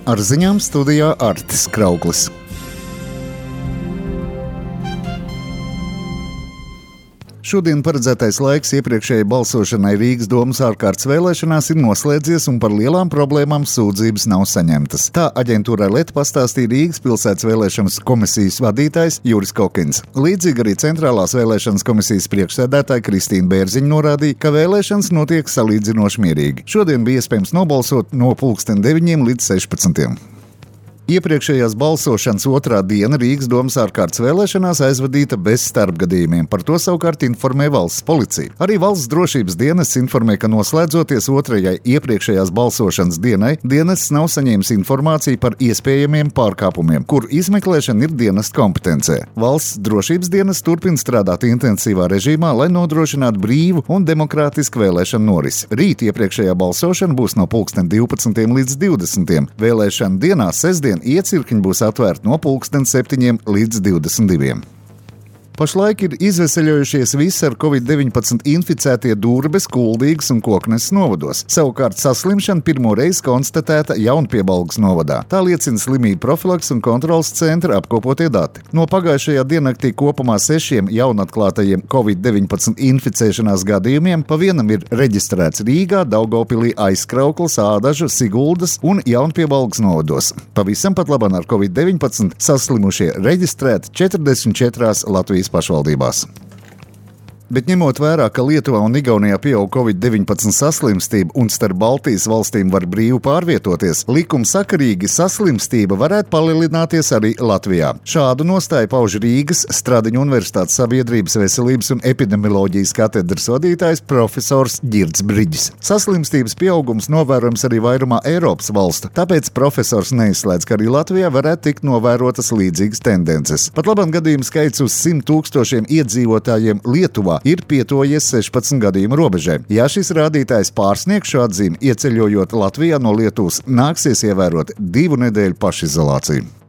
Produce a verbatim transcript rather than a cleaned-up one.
Ar ziņām studijā Artis Krauklis. Šodien paredzētais laiks iepriekšējai balsošanai Rīgas domas ārkārtas vēlēšanās ir noslēdzies un par lielām problēmām sūdzības nav saņemtas. Tā aģentūrai Leta pastāstīja Rīgas pilsētas vēlēšanas komisijas vadītājs Juris Kokins. Līdzīgi arī Centrālās vēlēšanas komisijas priekšsēdētāja Kristīna Bērziņa norādīja, ka vēlēšanas notiek salīdzinoši mierīgi. Šodien bija iespējams nobalsot no pulksten deviņiem līdz sešpadsmitiem. Iepriekšējās balsošanas otrā diena Rīgas domas ārkārtas vēlēšanās aizvadīta bez starpgadījumiem. Par to savukārt informē valsts policija. Arī valsts drošības dienests informē, ka noslēdzoties otrajai iepriekšējās balsošanas dienai, dienests nav saņēmis informāciju par iespējamiem pārkāpumiem, kur izmeklēšana ir dienesta kompetencē. Valsts drošības dienests turpina strādāt intensīvā režīmā, lai nodrošinātu brīvu un demokrātisku vēlēšanu norisi. Rīt iepriekšējā balsošana būs no pulksten divpadsmitiem līdz divdesmitiem. Vēlēšana dienā sestdien iecirkņi būs atvērti no pulksten septiņiem līdz divdesmit diviem. Pašlaik ir izveseļojušies visi ar covid deviņpadsmit inficētie Durbes, Kuldīgas un Kokneses novados. Savukārt saslimšana pirmo reizi konstatēta Jaunpiebalgas novadā. Tā liecina slimību profilaks un kontrolas centra apkopotie dati. No pagājušajā diennaktī kopumā sešiem jaunatklātajiem covid deviņpadsmit inficēšanās gadījumiem pa vienam ir reģistrēts Rīgā, Daugavpilī, Aizkraukles, Ādažu, Siguldas un Jaunpiebalgas novados. Pavisam pat labāk ar covid deviņpadsmit saslimušie reģistrēti četrdesmit četrās Latvijas pašvaldībās. Bet ņemot vērā, ka Lietuvā un Igaunijā pieaug covid deviņpadsmit saslimstība un starp Baltijas valstīm var brīvi pārvietoties, likumsakarīgi saslimstība varētu palielināties arī Latvijā. Šādu nostāju pauž Rīgas Stradiņu Universitātes sabiedrības veselības un epidemioloģijas katedras vadītājs profesors Ģirds Briģis. Saslimstības pieaugums novērojams arī vairumā Eiropas valstu, tāpēc profesors neizslēdz, ka arī Latvijā varētu tikt novērotas līdzīgas tendences. Pat labam gadījumu skaits uz simt tūkstošiem iedzīvotājiem Lietuvā ir pietuvojies sešpadsmit gadījumu robežai. Ja šis rādītājs pārsniegs šo atzīmi, ieceļojot Latvijā no Lietuvas, nāksies ievērot divu nedēļu pašizolāciju.